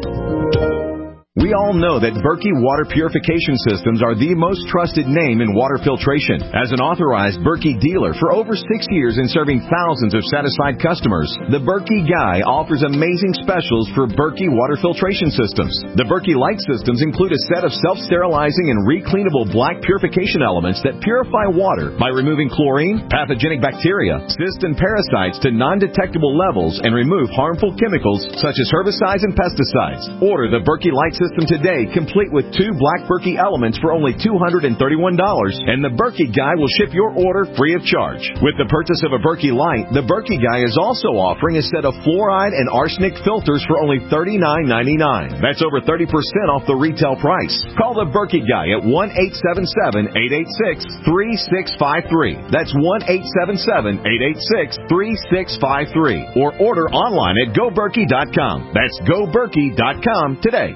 We all know that Berkey Water Purification Systems are the most trusted name in water filtration. As an authorized Berkey dealer for over six years and serving thousands of satisfied customers, the Berkey Guy offers amazing specials for Berkey Water Filtration Systems. The Berkey Light Systems include a set of self-sterilizing and recleanable black purification elements that purify water by removing chlorine, pathogenic bacteria, cysts, and parasites to non-detectable levels and remove harmful chemicals such as herbicides and pesticides. Order the Berkey Light Systems system today, complete with two Black Berkey elements for only two hundred thirty-one dollars, and the Berkey Guy will ship your order free of charge. With the purchase of a Berkey Light, the Berkey Guy is also offering a set of fluoride and arsenic filters for only thirty-nine ninety-nine. That's over thirty percent off the retail price. Call the Berkey Guy at one eight seven seven, eight eight six, three six five three. That's one eight seven seven, eight eight six, three six five three. Or order online at go berkey dot com. That's go berkey dot com today.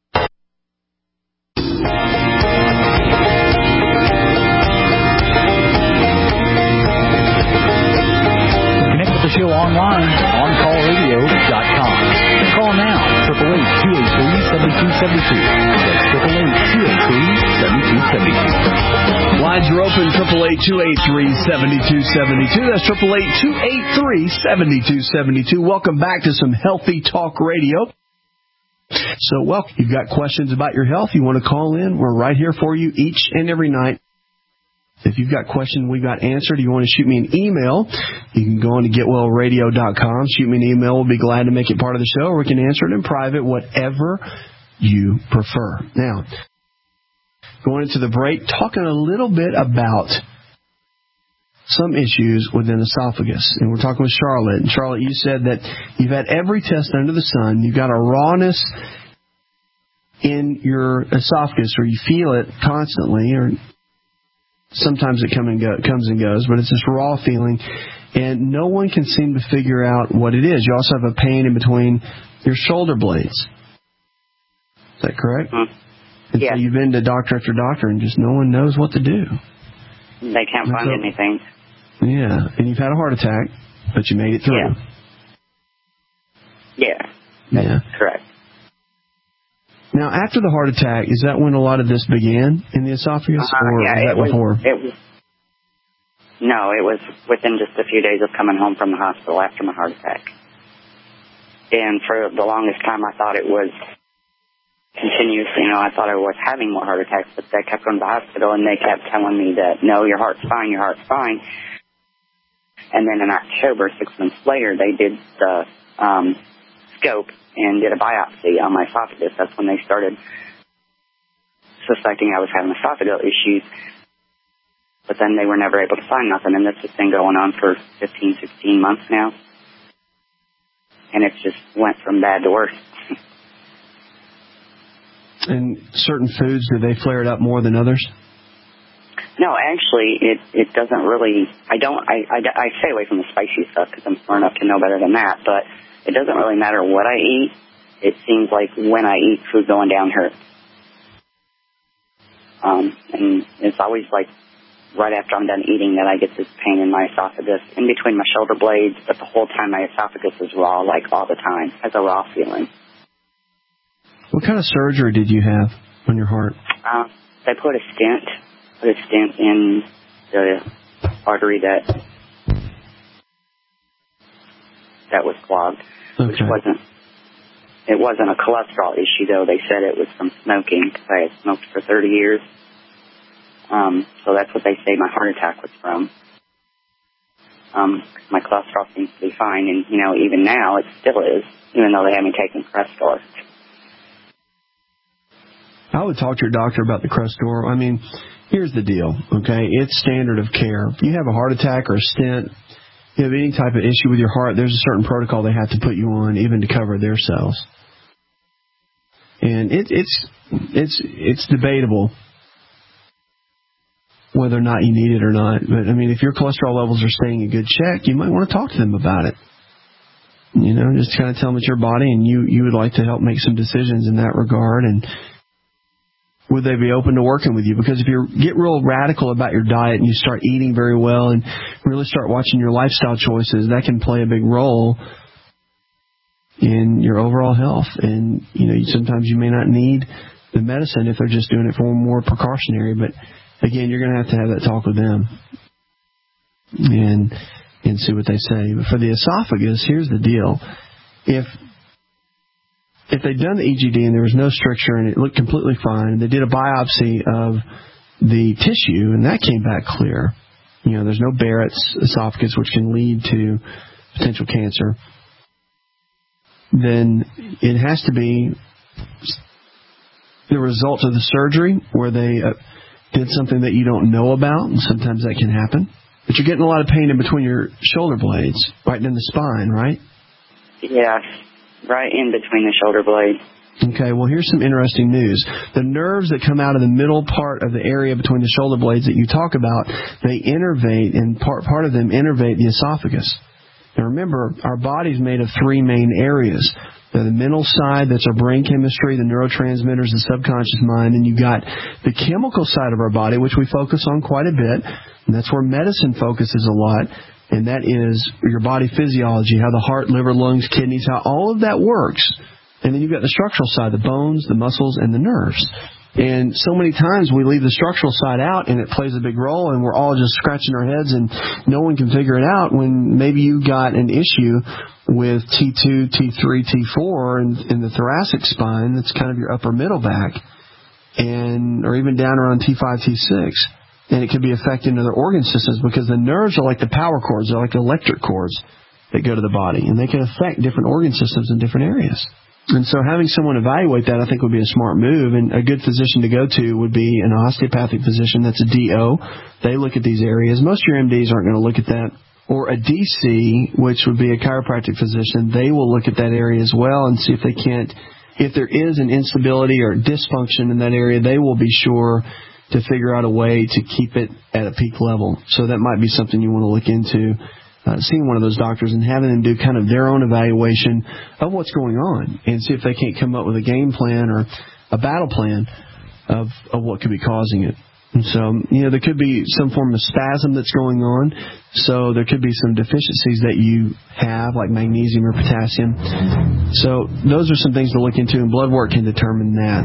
Connect with the show online, on call radio dot com. Call now, eight eight eight, two eight three, seven two seven two. That's eight eight eight, two eight three, seven two seven two. Lines are open, eight eight eight, two eight three, seven two seven two. That's eight eight eight, two eight three, seven two seven two. Welcome back to some Healthy Talk Radio. So, well, you've got questions about your health, you want to call in, we're right here for you each and every night. If you've got questions we got answered, you want to shoot me an email, you can go on to get well radio dot com, shoot me an email, we'll be glad to make it part of the show, or we can answer it in private, whatever you prefer. Now, going into the break, talking a little bit about some issues within esophagus. And we're talking with Charlotte. And Charlotte, you said that you've had every test under the sun. You've got a rawness in your esophagus, or you feel it constantly, or sometimes it come and go, comes and goes, but it's this raw feeling. And no one can seem to figure out what it is. You also have a pain in between your shoulder blades. Is that correct? Mm-hmm. And yeah. So you've been to doctor after doctor, and just no one knows what to do. They can't find so, anything. Yeah, and you've had a heart attack, but you made it through. Yeah. Yeah, yeah. Correct. Now, after the heart attack, is that when a lot of this began in the esophagus, uh, or yeah, was that it was, before? It was, no, it was within just a few days of coming home from the hospital after my heart attack. And for the longest time, I thought it was continuous. You know, I thought I was having more heart attacks, but I kept going to the hospital, and they kept telling me that, no, your heart's fine, your heart's fine. And then in October, six months later, they did the um, scope and did a biopsy on my esophagus. That's when they started suspecting I was having esophageal issues. But then they were never able to find nothing, and this has been going on for fifteen, sixteen months now. And it just went from bad to worse. And certain foods, do they flare it up more than others? No, actually, it it doesn't really. I don't. I, I, I stay away from the spicy stuff because I'm smart enough to know better than that. But it doesn't really matter what I eat. It seems like when I eat, food going down hurts. Um, and it's always like right after I'm done eating that I get this pain in my esophagus, in between my shoulder blades. But the whole time my esophagus is raw, like all the time. It has a raw feeling. What kind of surgery did you have on your heart? Uh, they put a stent, put a stent in the artery that that was clogged, okay. which wasn't. It wasn't a cholesterol issue, though. They said it was from smoking because I had smoked for thirty years. Um, so that's what they say my heart attack was from. Um, my cholesterol seems to be fine, and you know, even now it still is, even though they haven't taken Crestor. I would talk to your doctor about the Crestor. I mean, here's the deal, okay? It's standard of care. If you have a heart attack or a stent, you have any type of issue with your heart, there's a certain protocol they have to put you on, even to cover their cells. And it, it's it's it's debatable whether or not you need it or not. But, I mean, if your cholesterol levels are staying in good check, you might want to talk to them about it. You know, just kind of tell them it's your body, and you, you would like to help make some decisions in that regard, and would they be open to working with you? Because if you get real radical about your diet and you start eating very well and really start watching your lifestyle choices, that can play a big role in your overall health. And, you know, sometimes you may not need the medicine if they're just doing it for more precautionary. But, again, you're going to have to have that talk with them and and see what they say. But for the esophagus, here's the deal. If... If they'd done the E G D and there was no stricture and it looked completely fine, and they did a biopsy of the tissue and that came back clear, you know, there's no Barrett's esophagus, which can lead to potential cancer, then it has to be the results of the surgery where they uh, did something that you don't know about, and sometimes that can happen. But you're getting a lot of pain in between your shoulder blades, right in the spine, right? Yes, right in between the shoulder blades. Okay, well, here's some interesting news. The nerves that come out of the middle part of the area between the shoulder blades that you talk about, they innervate, and part, part of them innervate the esophagus. Now, remember, our body's made of three main areas. The mental side, that's our brain chemistry, the neurotransmitters, the subconscious mind, and you got the chemical side of our body, which we focus on quite a bit, and that's where medicine focuses a lot, and that is your body physiology, how the heart, liver, lungs, kidneys, how all of that works. And then you've got the structural side, the bones, the muscles, and the nerves. And so many times we leave the structural side out, and it plays a big role, and we're all just scratching our heads, and no one can figure it out when maybe you got an issue with T two, T three, T four in, in the thoracic spine. That's kind of your upper middle back, and or even down around T five, T six. And it could be affecting other organ systems because the nerves are like the power cords. They're like electric cords that go to the body, and they can affect different organ systems in different areas. And so having someone evaluate that, I think, would be a smart move. And a good physician to go to would be an osteopathic physician. That's a D O. They look at these areas. Most of your M Ds aren't going to look at that. Or a D C, which would be a chiropractic physician. They will look at that area as well and see if they can't, if there is an instability or dysfunction in that area, they will be sure to figure out a way to keep it at a peak level. So that might be something you want to look into. Uh, seeing one of those doctors and having them do kind of their own evaluation of what's going on and see if they can't come up with a game plan or a battle plan of, of what could be causing it. And so, you know, there could be some form of spasm that's going on. So there could be some deficiencies that you have, like magnesium or potassium. So those are some things to look into, and blood work can determine that.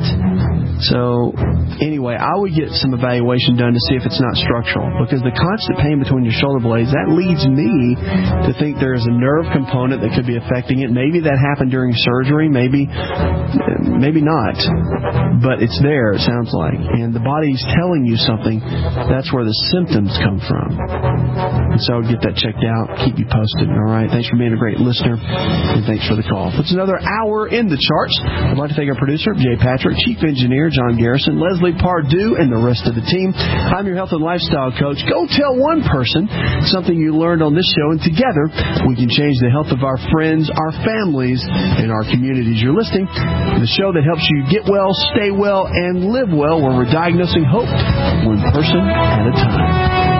So anyway, I would get some evaluation done to see if it's not structural, because the constant pain between your shoulder blades, that leads me to think there is a nerve component that could be affecting it. Maybe that happened during surgery, maybe maybe not, but it's there, it sounds like. And the body's telling you something. That's where the symptoms come from. And so get that checked out. Keep you posted. All right. Thanks for being a great listener, and thanks for the call. It's another hour in the charts. I'd like to thank our producer, Jay Patrick, Chief Engineer, John Garrison, Leslie Pardue, and the rest of the team. I'm your health and lifestyle coach. Go tell one person something you learned on this show, and together we can change the health of our friends, our families, and our communities. You're listening to the show that helps you get well, stay well, and live well, where we're diagnosing hope one person at a time.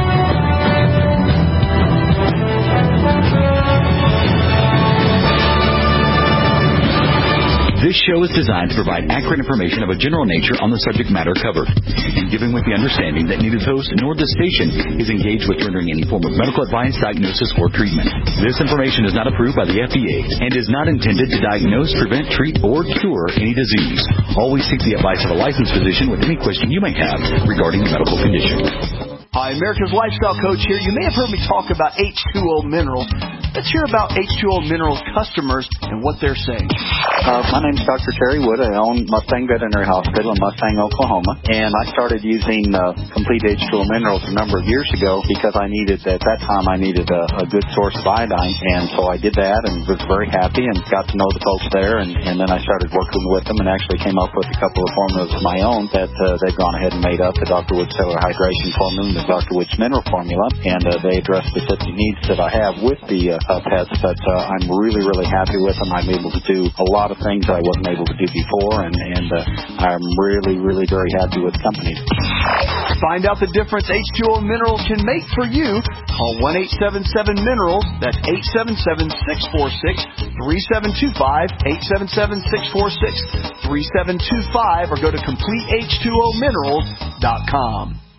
This show is designed to provide accurate information of a general nature on the subject matter covered, and given with the understanding that neither host nor the station is engaged with rendering any form of medical advice, diagnosis, or treatment. This information is not approved by the F D A and is not intended to diagnose, prevent, treat, or cure any disease. Always seek the advice of a licensed physician with any question you may have regarding a medical condition. Hi, America's Lifestyle Coach here. You may have heard me talk about H two O Minerals. Let's hear about H two O Minerals customers and what they're saying. Uh, my name's Doctor Terry Wood. I own Mustang Veterinary Hospital in Mustang, Oklahoma. And I started using uh, Complete H two O Minerals a number of years ago because I needed, at that time, I needed a, a good source of iodine. And so I did that and was very happy and got to know the folks there. And, and then I started working with them and actually came up with a couple of formulas of my own that uh, they've gone ahead and made up. The Doctor Wood Cellular Hydration Formula and the Doctor Wood's Mineral Formula. And uh, they address specific needs that I have with the uh, uh, pets. But uh, I'm really, really happy with them. I'm able to do a lot of things I wasn't able to do before, and, and uh, I'm really, really very happy with the company. Find out the difference H two O Minerals can make for you. Call one eight seven seven minerals. That's eight seven seven, six four six, three seven two five, eight seven seven, six four six, three seven two five, or go to complete H two O minerals dot com.